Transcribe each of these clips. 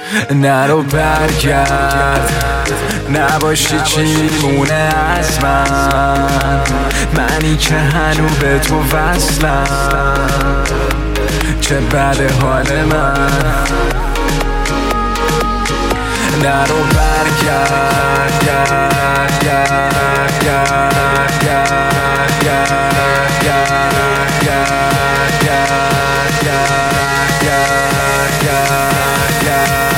نرو برگرد، نباشی چی مونه از منی که هنو به تو وصلم. چه بده حال من، نرو برگرد، گرد گرد گرد گرد گرد گرد گرد گرد گرد گرد گرد گرد.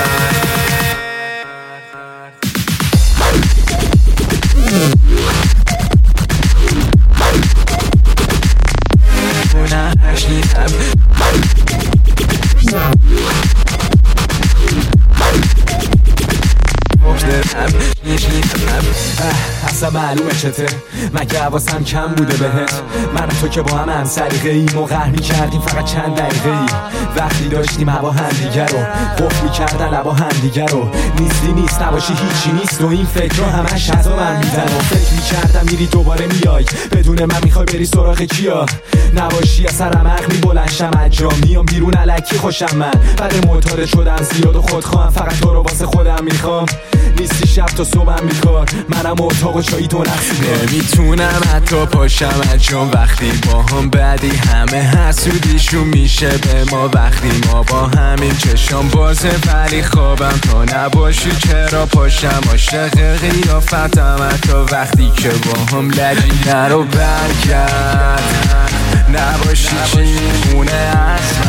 اصلا معلومه چته، مگه حواسم کم بوده بهت؟ من و تو که با هم سلیقه ایم و قهر می‌کردیم فقط چند دقیقه ای. وقتی داشتیم هوا همدیگه رو قفل می‌کردن لبا همدیگه رو. نیستی نیست، نباشی هیچی نیست و این فکر رو همش از من میزن و فکر می‌کردم میری دوباره میای بدون من میخوای بری سراغ کیا. نباشی از سرم عقل می‌بلنشم اجام میام بیرون الکی خوشم من. بعد معتاد شدم زیاد و خودخواهم، فقط تو رو واسه خودم میخوام. نیستی شب تا صبحم بیکار، منم اتاق و چایی تو نمیتونم حتی پاشم اجام وقتی با هم بعدی. همه حسودیشون میشه به ما وقتی ما با همین چشم بازه، ولی خوابم تا نباشی چرا پاشم. عاشق قیافتم حتی وقتی که با هم لجی. نرو برگرد، نباشی چی مونه از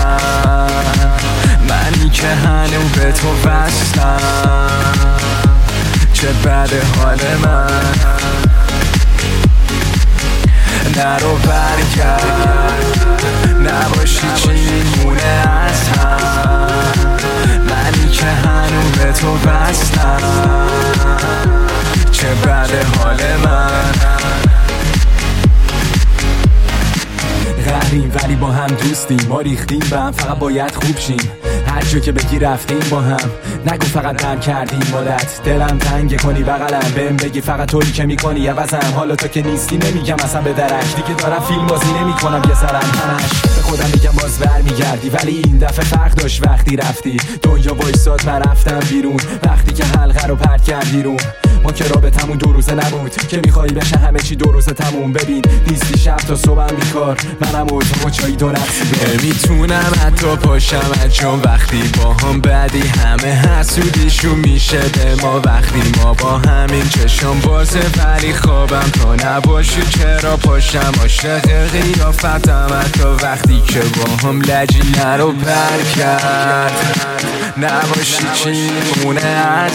منی که هنو به تو وصلم. چه بده حال من، نرو برگرد، نباشی چی مونه از منی که هنو به تو وصلم. چه بده حال من. قهریم ولی با هم دوستیم، ما ریختیم به هم فقط باید خوب شیم. هر جا که بگی رفتیم با هم، نگو فقط هم کردیم مدت. دلم تنگه کنی بغلم بهم بگی فقط تویی که میکنی عوضم. حالا تو که نیستی نمیگم اصلا به درک، دیگه دارم فیلم بازی نمیکنم یه سرم همش. به خودم میگم باز برمیگردی ولی این دفعه فرق داشت وقتی رفتی. دنیا وایساد من رفتم بیرون وقتی که حلقه رو پرت کردی روم. ما که رابطمون 2 روزه نبود که میخوای بشه همه چی 2 روزه تموم. ببین نیستی شب تا صبحم بیکار، منم اتاق و چایی تو نمیتونم حتی پاشم اجام وقتی با هم بعدی. همه حسودیشون میشه به ما وقتی ما با همین چشم بازه، ولی خوابم تا نباشی چرا پاشم. عاشق قیافتم حتی وقتی که با هم لجی. نرو برگرد، نباشی چی مونه از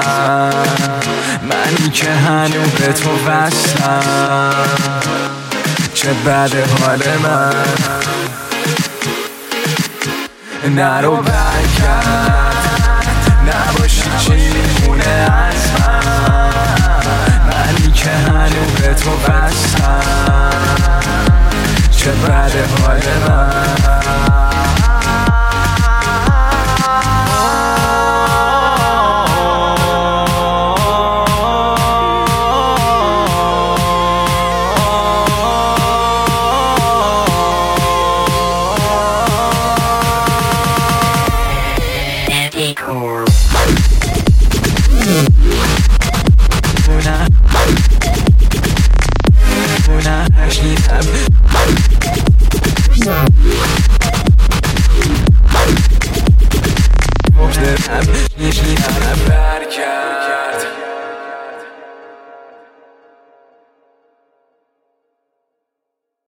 منی که هنو به تو وصلم. چه بده حال من، نرو برگرد، نباشی چی مونه از منی که هنو به تو وصلم. چه بده حال من. Cool.